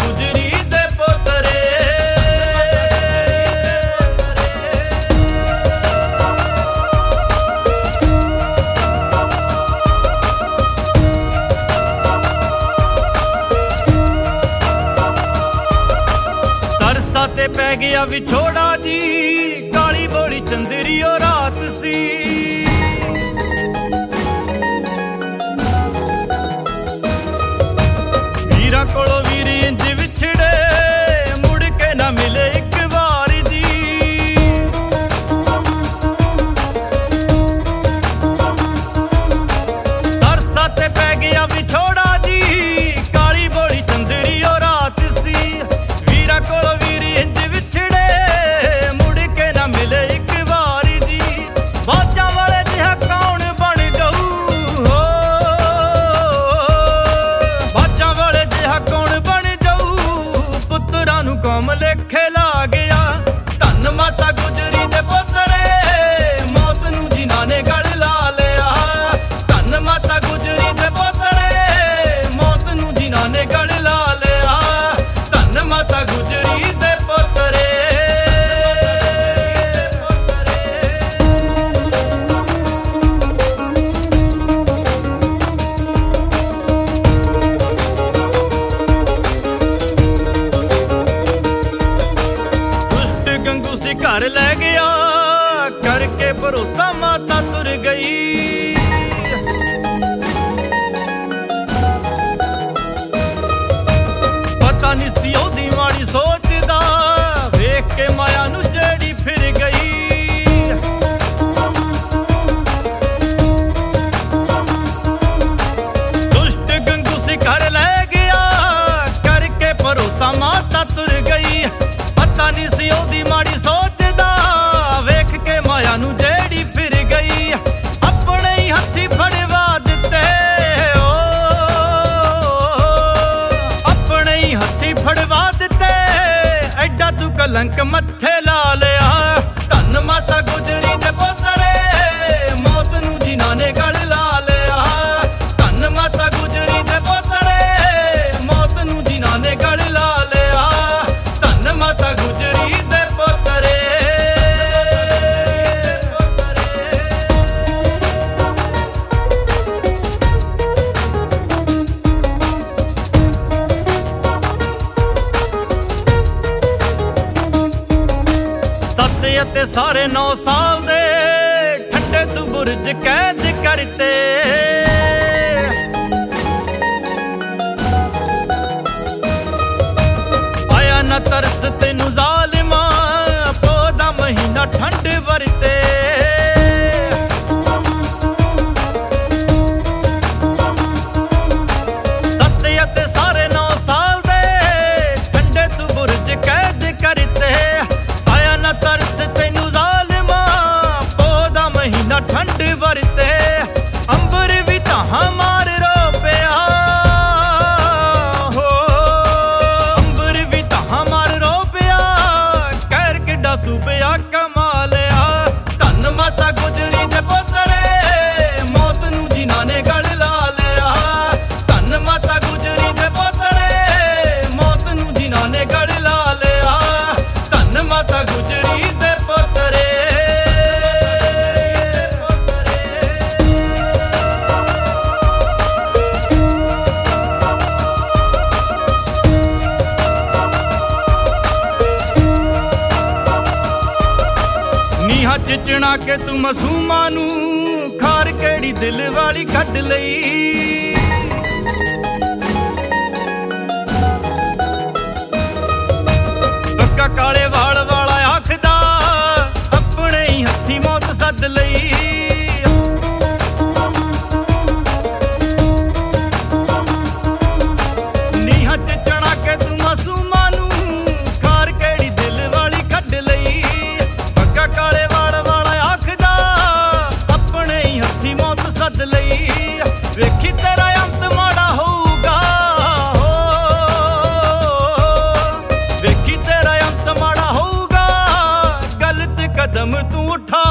ਗੁਜਰੀ ਦੇ ਪੋਤਰੇ। ਸਰਸਾ ਤੇ ਪੈ ਗਿਆ ਵਿਛੋੜਾ ਜੀ, ਕਾਲੀ ਬੋਲੀ ਚੰਦਰੀ ਉਹ ਰਾਤ ਸੀ। ਵੀਰਾਂ ਕੋਲੋਂ ਵੀਰ ਇੰਜ ਵਿਛੜੇ, ਮੁੜ ਕੇ ਨਾ ਮਿਲੇ ਇੱਕ ਵਾਰ ਜੀ। ਸਰਸਾ ਤੇ ਪੈ ਗਿਆ ਵਿਛੋੜਾ ਜੀ, ਕਾਲੀ ਬੋਲੀ ਚੰਦਰੀ ਉਹ ਰਾਤ ਸੀ। ਵੀਰਾਂ ਕੋਲੋਂ ਵੀਰ ਇੰਜ ਵਿਛੜੇ, ਮੁੜ ਕੇ ਨਾ ਮਿਲੇ ਇੱਕ ਵਾਰ ਜੀ। ਬਾਜਾਂ ਵਾਲੇ ਜਿਹਾ ਕੌਣ ਬਣ ਜਾਊ, ਬਾਜਾਂ ਵਾਲੇ ਜਿਹਾ ਕੌਣ ਬਣ ਜਾਊ। ਪੁੱਤਰਾਂ ਨੂੰ ਕੌਮ ਲੇਖੇ ਲਾ ਗਿਆ, ਧੰਨ ਮਾਤਾ ਗੁਜਰੀ ਦੇ ਪੋਤਰੇ। ਮੌਤ ਨੂੰ ਜਿਨ੍ਹਾਂ ਨੇ ਗਲ ਲਾ ਲਿਆ, ਧੰਨ ਮਾਤਾ ਗੁਜਰੀ ਦੇ ਪੋਤਰੇ। ਮੌਤ ਨੂੰ ਜਿਨ੍ਹਾਂ ਨੇ ਗਲ ਲਾ ਲਿਆ, ਧੰਨ ਮਾਤਾ ਗੁਜਰੀ ਦੇ ਪੋਤਰੇ। ਦੁਸ਼ਟ ਗੰਗੂ ਸੀ ਘਰ ਲੈ ਗਿਆ, ਕਰਕੇ ਭਰੋਸਾ ਮਾਤਾ ਤੁਰ ਗਈ। ਪਤਾ ਨਹੀਂ ਸੀ ਉਹਦੀ ਮਾੜੀ ਸੋਚਦਾ, ਵੇਖ ਕੇ ਮਾਇਆ ਨੂੰ ਜਿਹੜੀ ਫਿਰ ਗਈ। ਦੁਸ਼ਟ ਗੰਗੂ ਸੀ ਘਰ ਲੈ ਗਿਆ, ਕਰਕੇ ਭਰੋਸਾ ਮਾਤਾ ਤੁਰ ਗਈ। ਪਤਾ ਨਹੀਂ ਸੀ ਉਹਦੀ ਮਾੜੀ ਸੋਚਦਾ, ਵੇਖ ਕੇ ਮਾਇਆ ਨੂੰ ਜਿਹੜੀ ਫਿਰ ਗਈ। ਆਪਣੇ ਹੀ ਹੱਥੀ ਫੜਵਾ ਦਿੱਤੇ, ਆਪਣੇ ਹੀ ਹੱਥੀ ਫੜਵਾ ਦਿੱਤੇ। ਐਡਾ ਤੂੰ ਕਲੰਕ ਮੱਥੇ ਲਾ ਲਿਆ, ਧੰਨ ਮਾਤਾ ਗੁਜਰੀ ਦੇ ਪੋਤਰੇ। ਮੌਤ ਨੂੰ ਜਿਨ੍ਹਾਂ ਨੇ ਗਲ ਲਾ ਲਿਆ, ਧੰਨ ਮਾਤਾ ਗੁਜਰੀ ਦੇ ਪੋਤਰੇ। ਮੌਤ ਨੂੰ ਜਿਨ੍ਹਾਂ ਨੇ ਗਲ ਲਾ ਲਿਆ, ਧੰਨ ਮਾਤਾ ਗੁਜਰੀ ਦੇ ਪੋਤਰੇ। ਸੱਤ ਅਤੇ ਸਾਰੇ 9 ਸਾਲ ਦੇ, ਠੰਡੇ ਤੂੰ ਬੁਰਜ ਕੈਦ ਕਰਤੇ। ਆਇਆ ਨਾ ਤਰਸ ਤੈਨੂੰ ਜ਼ਾਲਿਮਾ, ਪੋਹ ਦਾ ਮਹੀਨਾ ਠੰਡ ਵਰਤੇ। ਸੱਤ ਅਤੇ ਸਾਰੇ 9 ਸਾਲ ਦੇ, ਠੰਡੇ ਤੂੰ ਬੁਰਜ ਕੈਦ ਕਰਤੇ। ਆਇਆ ਨਾ ਤਰਸ ਤੈਨੂੰ ਜ਼ਾਲਿਮਾ, ਪੋਹ ਦਾ ਮਹੀਨਾ ਠੰਡ ਵਰਤੇ। ਅੰਬਰ ਵੀ ਤਾਂ ਮਾਰ ਰੋ ਪਿਆ, ਹੋ ਅੰਬਰ ਵੀ ਤਾਂ ਮਾਰ ਰੋ ਪਿਆ। ਕਹਿਰ ਕਿੱਡਾ ਸੂਬਿਆ ਕਮਾ ਲਿਆ, ਧੰਨ ਮਾਤਾ ਗੁਜਰੀ ਦੇ ਪੋਤਰੇ। ਮੌਤ ਨੂੰ ਜਿਨ੍ਹਾਂ ਨੇ ਗਲ ਲਾ ਲਿਆ, ਧੰਨ ਮਾਤਾ ਗੁਜਰੀ ਦੇ ਪੋਤਰੇ। ਮੌਤ ਨੂੰ ਜਿਨ੍ਹਾਂ ਨੇ ਗਲ ਲਾ ਲਿਆ, ਧੰਨ ਮਾਤਾ ਗੁਜਰੀ ਦੇ ਪੋਤਰੇ। ਨੀਹਾਂ ਚ ਚਿਣਾ ਕੇ ਤੂੰ ਮਾਸੂਮਾਂ ਨੂੰ, ਖਾਰ ਕਿਹੜੀ ਦਿਲ ਵਾਲੀ ਕੱਢ ਲਈ। ਬੱਕਾ ਕਾਲੇ ਵਾਲ ਵਾਲਾ ਆਖਦਾ, ਆਪਣੇ ਹੀ ਹੱਥੀਂ ਮੌਤ ਸੱਦ ਲਈ। ਨੀਹਾਂ ਚ ਚਿਣਾ ਕੇ ਤੂੰ ਮਾਸੂਮਾਂ ਨੂੰ, ਖਾਰ ਕਿਹੜੀ ਦਿਲ ਵਾਲੀ ਕੱਢ ਲਈ। ਬੱਕਾ ਕਾਲੇ ਵਾਲ ਵਾਲਾ ਆਖਦਾ, ਆਪਣੇ ਹੀ ਹੱਥੀਂ ਮੌਤ ਸੱਦ ਲਈ। ਵੇਖੀ ਤੇਰਾ ਅੰਤ ਮਾੜਾ ਹੋਊਗਾ, ਵੇਖੀ ਤੇਰਾ ਅੰਤ ਮਾੜਾ ਹੋਊਗਾ। ਗਲਤ ਕਦਮ ਤੂੰ ਉਠਾ